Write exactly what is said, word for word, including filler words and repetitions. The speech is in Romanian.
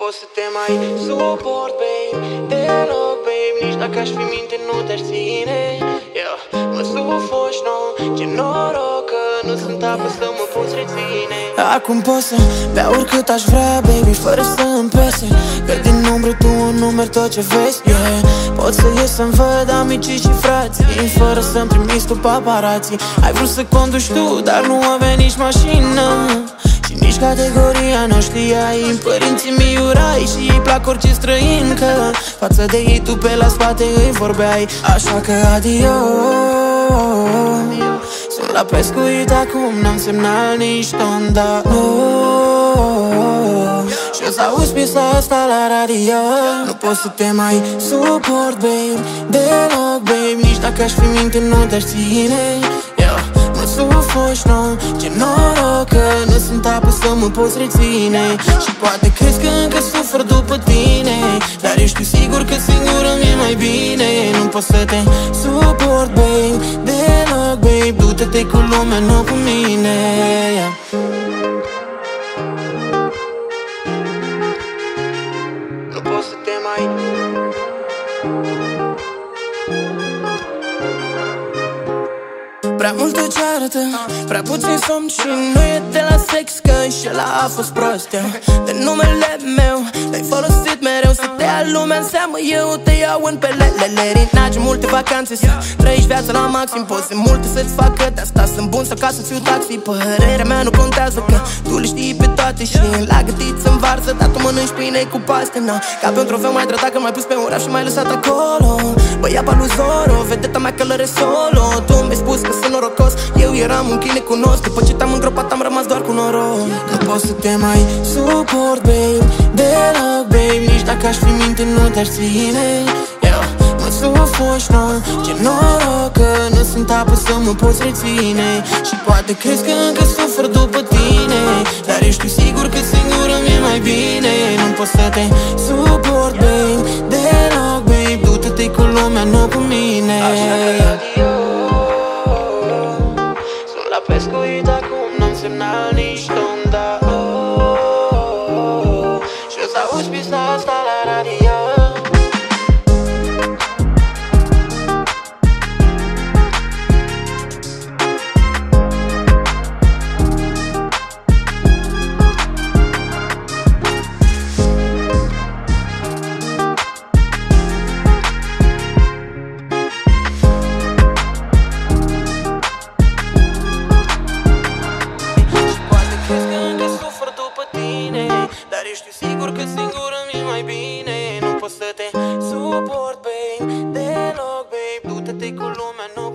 pot să te mai suport, babe, deloc, babe. Nici dacă aș fi minte, nu te-aș ține. yeah. Mă sufoci, no, ce noroc că nu sunt apă să mă poți reține. Acum pot să beau oricât aș vrea, baby, fără să îmi pese, că din umbră tu un număr tot ce vezi, yeah. Pot să ies să-mi văd amicii și frații, fără să-mi trimiți tu paparații. Ai vrut să conduci tu, dar nu avea nici mașină și nici categoria nu știai. Părinții mi urai și îi plac orice străin, că față de ei tu pe la spate îi vorbeai. Așa că adio, sunt la pescuit acum, n-am semnal nici ton, dar oh, și-o să auzi piesa asta la radio. Nu pot să te mai suport, babe, deloc, babe. Nici dacă aș fi minte, nu te-aș ține. yeah. Mă sufoci, no, ce noroc că nu sunt apă să mă poți reține. Și poate crezi că încă sufăr după tine, dar eu știu sigur că singură mi-e mai bine. Nu pot să te suport, babe, deloc, babe. Du-te-te cu lumea, nu cu mine, yeah. Nu pot să te mai prea multă ceartă, prea puțin somn și nu e de la sex, că înșela a fost prost, yeah. De numele meu l-ai folosit mereu să te ia lumea în seamă. Eu te iau în pelelele rinagi, multe vacanțe să trăiești viața la maxim. Poze multe să-ți facă, de asta sunt bun sau ca să fiu taxi. Părerea mea nu contează, că tu le știi pe toate și la gătiți în varză, dar tu mănânci pâine cu paste, na. Ca pe un trofeu mai drătat, că m-ai pus pe un raf și m-ai lăsat acolo. Băia pa lui Zoro, vedeta mea călăre solo. Tu mi-ai spus că sunt norocos, eu eram un chin necunosc. După ce te-am îngropat am rămas doar cu noroc. Nu pot să te mai suport, babe, deloc, babe. Nici dacă aș fi minte, nu te-aș ține. yeah. Mă sufoci, no, ce noroc că nu sunt apă să mă poți reține. Și poate crezi că încă sufăr după tine, dar eu știu sigur că singură mi-e mai bine. Nu pot să te suport, babe, deloc, babe. Du-te-te cu lumea, nu cu mine. Așa că adio, sunt la pescuit acum, n-am semnal nici ton, dar oh, și-o să auzi piesa asta la radio. Dar eu știu sigur că singură mi-e mai bine. Nu pot să te suport, babe, deloc, babe. Du-te-te cu lumea, nu